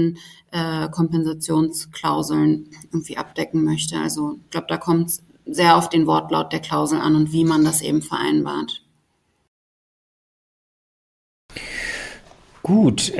Kostenkompensationsklauseln irgendwie abdecken möchte. Also ich glaube, da kommt es sehr auf den Wortlaut der Klausel an und wie man das eben vereinbart. Gut,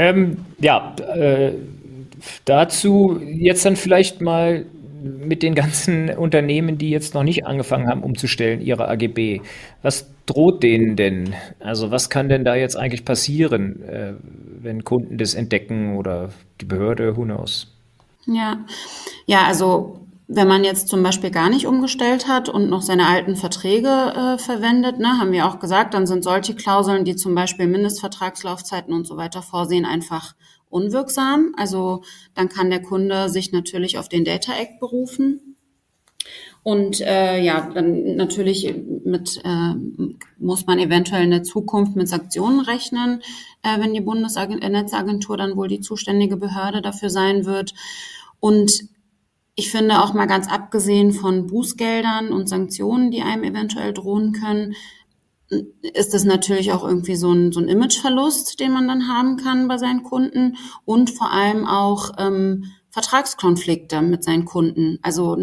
dazu jetzt dann vielleicht mal mit den ganzen Unternehmen, die jetzt noch nicht angefangen haben umzustellen, ihre AGB. Was droht denen denn? Also was kann denn da jetzt eigentlich passieren, wenn Kunden das entdecken oder die Behörde, who knows? Ja, also wenn man jetzt zum Beispiel gar nicht umgestellt hat und noch seine alten Verträge verwendet, haben wir auch gesagt, dann sind solche Klauseln, die zum Beispiel Mindestvertragslaufzeiten und so weiter vorsehen, einfach unwirksam. Also dann kann der Kunde sich natürlich auf den Data Act berufen. Und dann natürlich muss man eventuell in der Zukunft mit Sanktionen rechnen, wenn die Bundesnetzagentur dann wohl die zuständige Behörde dafür sein wird. Und ich finde auch mal ganz abgesehen von Bußgeldern und Sanktionen, die einem eventuell drohen können, ist es natürlich auch irgendwie so ein Imageverlust, den man dann haben kann bei seinen Kunden und vor allem auch Vertragskonflikte mit seinen Kunden. Also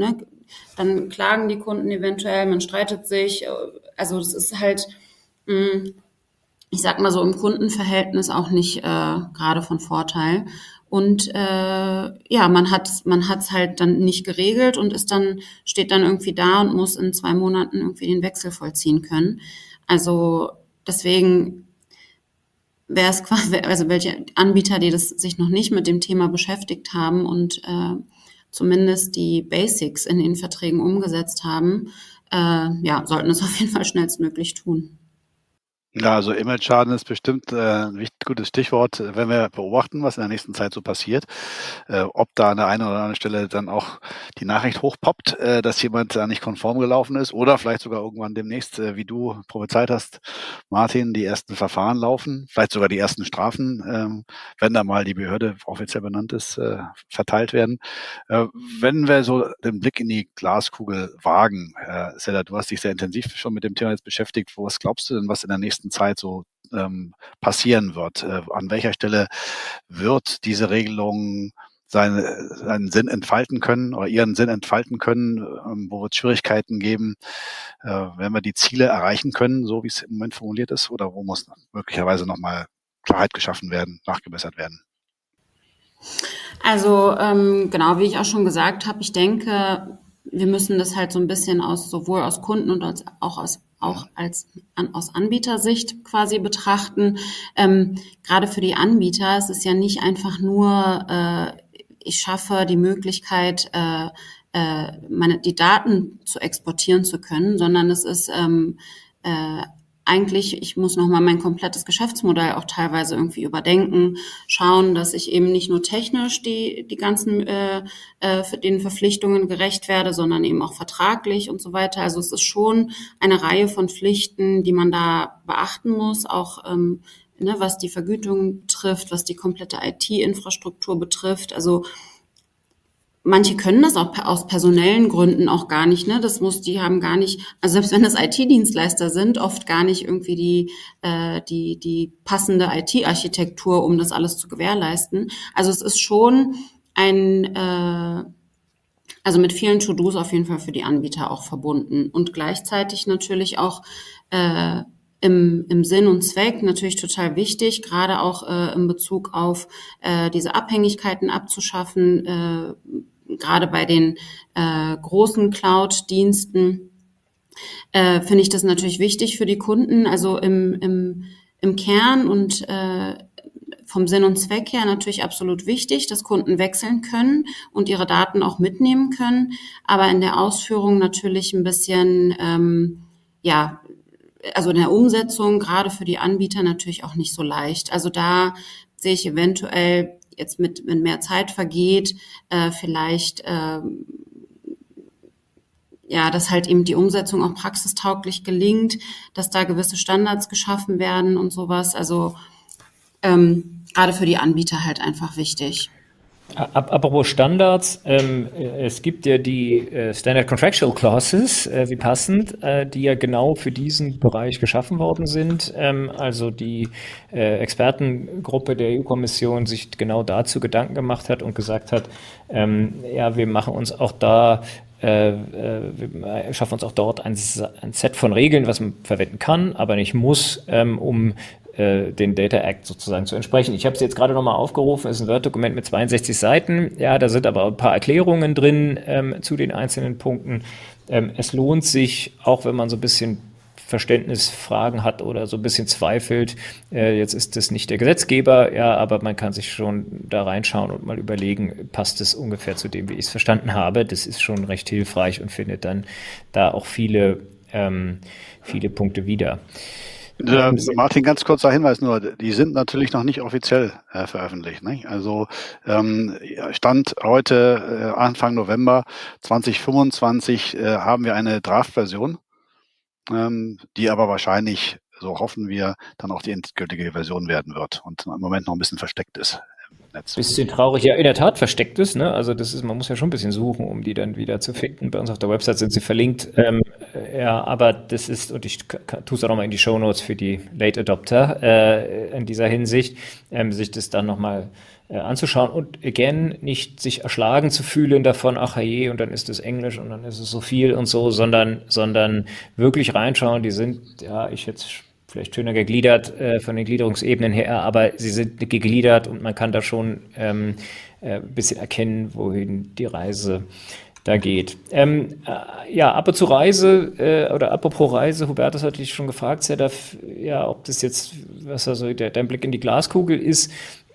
dann klagen die Kunden eventuell, man streitet sich. Also das ist halt, ich sag mal so, im Kundenverhältnis auch nicht gerade von Vorteil. Und man hat's halt dann nicht geregelt und steht dann irgendwie da und muss in 2 Monaten irgendwie den Wechsel vollziehen können. Also deswegen wäre es quasi, also welche Anbieter, die sich noch nicht mit dem Thema beschäftigt haben und zumindest die Basics in den Verträgen umgesetzt haben, sollten es auf jeden Fall schnellstmöglich tun. Ja, also Image-Schaden ist bestimmt ein gutes Stichwort, wenn wir beobachten, was in der nächsten Zeit so passiert. Ob da an der einen oder anderen Stelle dann auch die Nachricht hochpoppt, dass jemand da nicht konform gelaufen ist oder vielleicht sogar irgendwann demnächst, wie du prophezeit hast, Martin, die ersten Verfahren laufen, vielleicht sogar die ersten Strafen, wenn da mal die Behörde offiziell benannt ist, verteilt werden. Wenn wir so den Blick in die Glaskugel wagen, Seda, du hast dich sehr intensiv schon mit dem Thema jetzt beschäftigt. Was glaubst du denn, was in der nächsten Zeit so passieren wird? An welcher Stelle wird diese Regelung seinen Sinn entfalten können oder ihren Sinn entfalten können? Wo wird es Schwierigkeiten geben? Werden wir die Ziele erreichen können, so wie es im Moment formuliert ist? Oder wo muss möglicherweise nochmal Klarheit geschaffen werden, nachgebessert werden? Also genau, wie ich auch schon gesagt habe, ich denke, wir müssen das halt so ein bisschen sowohl aus Kunden und auch aus Anbietersicht quasi betrachten. Gerade für die Anbieter ist es ja nicht einfach nur, ich schaffe die Möglichkeit, die Daten zu exportieren zu können, sondern es ist eigentlich, ich muss nochmal mein komplettes Geschäftsmodell auch teilweise irgendwie überdenken, schauen, dass ich eben nicht nur technisch die ganzen für den Verpflichtungen gerecht werde, sondern eben auch vertraglich und so weiter. Also es ist schon eine Reihe von Pflichten, die man da beachten muss, auch was die Vergütung betrifft, was die komplette IT-Infrastruktur betrifft. Also manche können das auch aus personellen Gründen auch gar nicht, ne? Die haben gar nicht, also selbst wenn das IT-Dienstleister sind, oft gar nicht irgendwie die passende IT-Architektur, um das alles zu gewährleisten. Also es ist schon also mit vielen To-Dos auf jeden Fall für die Anbieter auch verbunden und gleichzeitig natürlich auch im Sinn und Zweck natürlich total wichtig, gerade auch in Bezug auf diese Abhängigkeiten abzuschaffen, gerade bei den großen Cloud-Diensten finde ich das natürlich wichtig für die Kunden. Also im Kern und vom Sinn und Zweck her natürlich absolut wichtig, dass Kunden wechseln können und ihre Daten auch mitnehmen können. Aber in der Ausführung natürlich ein bisschen, also in der Umsetzung gerade für die Anbieter natürlich auch nicht so leicht. Also da sehe ich eventuell jetzt wenn mehr Zeit vergeht, vielleicht dass halt eben die Umsetzung auch praxistauglich gelingt, dass da gewisse Standards geschaffen werden und sowas. Also gerade für die Anbieter halt einfach wichtig. Apropos Standards, es gibt ja die Standard Contractual Clauses, wie passend, die ja genau für diesen Bereich geschaffen worden sind. Also die Expertengruppe der EU-Kommission sich genau dazu Gedanken gemacht hat und gesagt hat, wir machen uns auch da wir schaffen uns auch dort ein Set von Regeln, was man verwenden kann, aber nicht muss, um den Data Act sozusagen zu entsprechen. Ich habe es jetzt gerade nochmal aufgerufen, es ist ein Word-Dokument mit 62 Seiten, ja, da sind aber ein paar Erklärungen drin zu den einzelnen Punkten. Es lohnt sich, auch wenn man so ein bisschen Verständnisfragen hat oder so ein bisschen zweifelt, jetzt ist das nicht der Gesetzgeber, ja, aber man kann sich schon da reinschauen und mal überlegen, passt es ungefähr zu dem, wie ich es verstanden habe. Das ist schon recht hilfreich und findet dann da auch viele Punkte wieder. Martin, ganz kurzer Hinweis nur, die sind natürlich noch nicht offiziell veröffentlicht. Nicht? Also Stand heute, Anfang November 2025, haben wir eine Draft-Version, die aber wahrscheinlich, so hoffen wir, dann auch die endgültige Version werden wird und im Moment noch ein bisschen versteckt ist im Netz. Bisschen traurig, ja, in der Tat versteckt ist, ne? Also man muss ja schon ein bisschen suchen, um die dann wieder zu finden. Bei uns auf der Website sind sie verlinkt. Aber das ist, und ich tue es auch nochmal in die Shownotes für die Late Adopter in dieser Hinsicht, sich das dann nochmal anzuschauen und again nicht sich erschlagen zu fühlen davon, ach je, und dann ist es Englisch und dann ist es so viel und so, sondern wirklich reinschauen. Die sind, ja, ich jetzt vielleicht schöner gegliedert von den Gliederungsebenen her, aber sie sind gegliedert und man kann da schon ein bisschen erkennen, wohin die Reise da geht. Apropos Reise, oder apropos Reise, Hubertus hatte dich schon gefragt, ob das jetzt, was also dein Blick in die Glaskugel ist,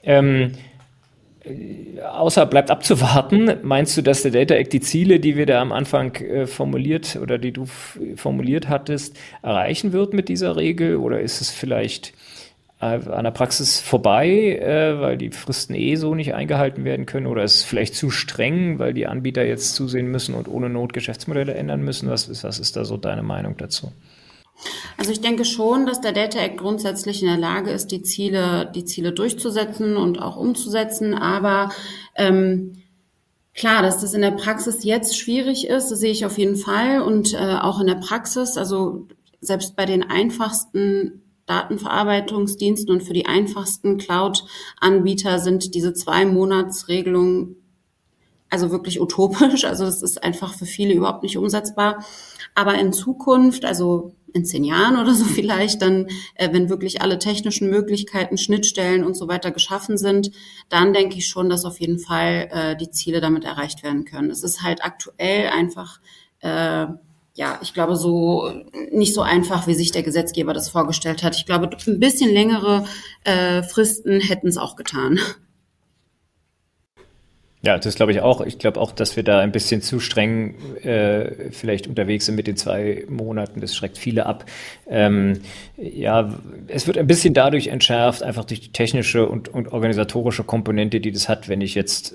außer bleibt abzuwarten, meinst du, dass der Data Act die Ziele, die wir da am Anfang formuliert oder die du formuliert hattest, erreichen wird mit dieser Regel? Oder ist es vielleicht an der Praxis vorbei, weil die Fristen so nicht eingehalten werden können? Oder ist es vielleicht zu streng, weil die Anbieter jetzt zusehen müssen und ohne Not Geschäftsmodelle ändern müssen? Was ist da so deine Meinung dazu? Also ich denke schon, dass der Data Act grundsätzlich in der Lage ist, die Ziele durchzusetzen und auch umzusetzen. Aber klar, dass das in der Praxis jetzt schwierig ist, das sehe ich auf jeden Fall. Und auch in der Praxis, also selbst bei den einfachsten Datenverarbeitungsdiensten und für die einfachsten Cloud-Anbieter sind diese 2-Monats-Regelungen also wirklich utopisch. Also das ist einfach für viele überhaupt nicht umsetzbar. Aber in Zukunft, also in 10 Jahren oder so vielleicht, dann, wenn wirklich alle technischen Möglichkeiten, Schnittstellen und so weiter geschaffen sind, dann denke ich schon, dass auf jeden Fall die Ziele damit erreicht werden können. Es ist halt aktuell einfach, ich glaube, so nicht so einfach, wie sich der Gesetzgeber das vorgestellt hat. Ich glaube, ein bisschen längere Fristen hätten es auch getan. Ja, das glaube ich auch. Ich glaube auch, dass wir da ein bisschen zu streng vielleicht unterwegs sind mit den 2 Monaten. Das schreckt viele ab. Es wird ein bisschen dadurch entschärft, einfach durch die technische und organisatorische Komponente, die das hat, wenn ich jetzt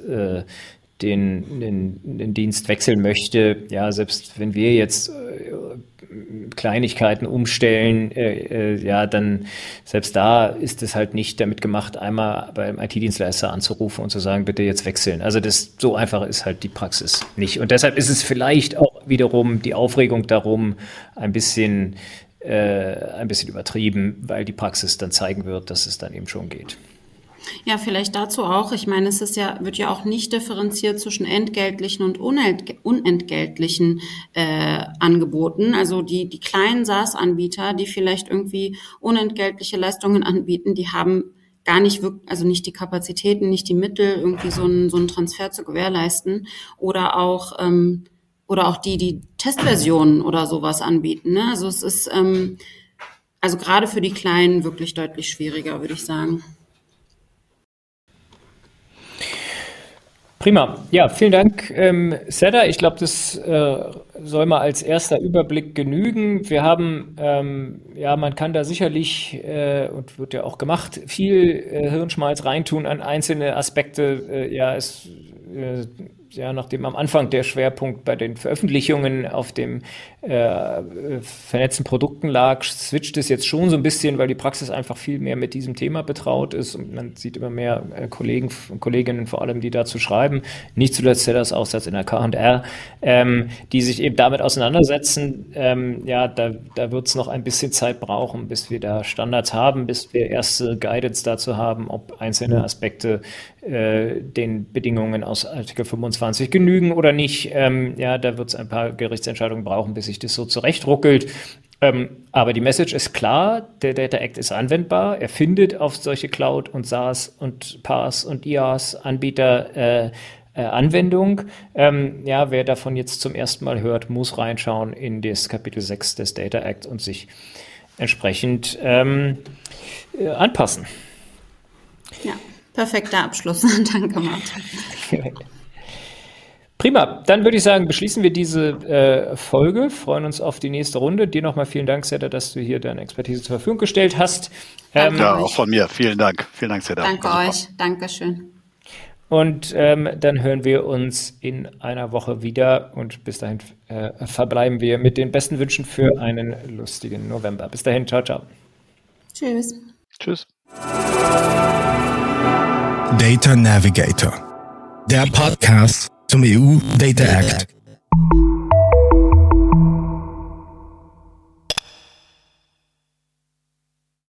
den Dienst wechseln möchte. Ja, selbst wenn wir jetzt Kleinigkeiten umstellen, dann selbst da ist es halt nicht damit gemacht, einmal beim IT-Dienstleister anzurufen und zu sagen, bitte jetzt wechseln. Also so einfach ist halt die Praxis nicht. Und deshalb ist es vielleicht auch wiederum die Aufregung darum ein bisschen übertrieben, weil die Praxis dann zeigen wird, dass es dann eben schon geht. Ja, vielleicht dazu auch. Ich meine, wird ja auch nicht differenziert zwischen entgeltlichen und unentgeltlichen Angeboten. Also die kleinen SaaS-Anbieter, die vielleicht irgendwie unentgeltliche Leistungen anbieten, die haben gar nicht wirklich, also nicht die Kapazitäten, nicht die Mittel, irgendwie so einen Transfer zu gewährleisten. Oder auch die Testversionen oder sowas anbieten. Ne? Also es ist also gerade für die Kleinen wirklich deutlich schwieriger, würde ich sagen. Prima. Ja, vielen Dank, Seda. Ich glaube, das soll mal als erster Überblick genügen. Wir haben, man kann da sicherlich, und wird ja auch gemacht, viel Hirnschmalz reintun an einzelne Aspekte. Nachdem am Anfang der Schwerpunkt bei den Veröffentlichungen auf dem vernetzten Produkten lag, switcht es jetzt schon so ein bisschen, weil die Praxis einfach viel mehr mit diesem Thema betraut ist und man sieht immer mehr Kollegen und Kolleginnen vor allem, die dazu schreiben, nicht zuletzt das Aussatz in der K&R, die sich eben damit auseinandersetzen. Da wird es noch ein bisschen Zeit brauchen, bis wir da Standards haben, bis wir erste Guidance dazu haben, ob einzelne Aspekte den Bedingungen aus Artikel 25 genügen oder nicht. Da wird es ein paar Gerichtsentscheidungen brauchen, bis sich das so zurechtruckelt. Aber die Message ist klar, der Data Act ist anwendbar. Er findet auf solche Cloud- und SaaS- und PaaS- und IaaS-Anbieter Anwendung. Wer davon jetzt zum ersten Mal hört, muss reinschauen in das Kapitel 6 des Data Act und sich entsprechend anpassen. Ja, perfekter Abschluss. Danke, Martin. Prima, dann würde ich sagen, beschließen wir diese Folge, freuen uns auf die nächste Runde. Dir nochmal vielen Dank, Seda, dass du hier deine Expertise zur Verfügung gestellt hast. Auch von mir. Vielen Dank. Vielen Dank, Seda. Danke euch. Dankeschön. Und dann hören wir uns in einer Woche wieder und bis dahin verbleiben wir mit den besten Wünschen für einen lustigen November. Bis dahin, ciao, ciao. Tschüss. Tschüss. Data Navigator, der Podcast zum EU Data Act.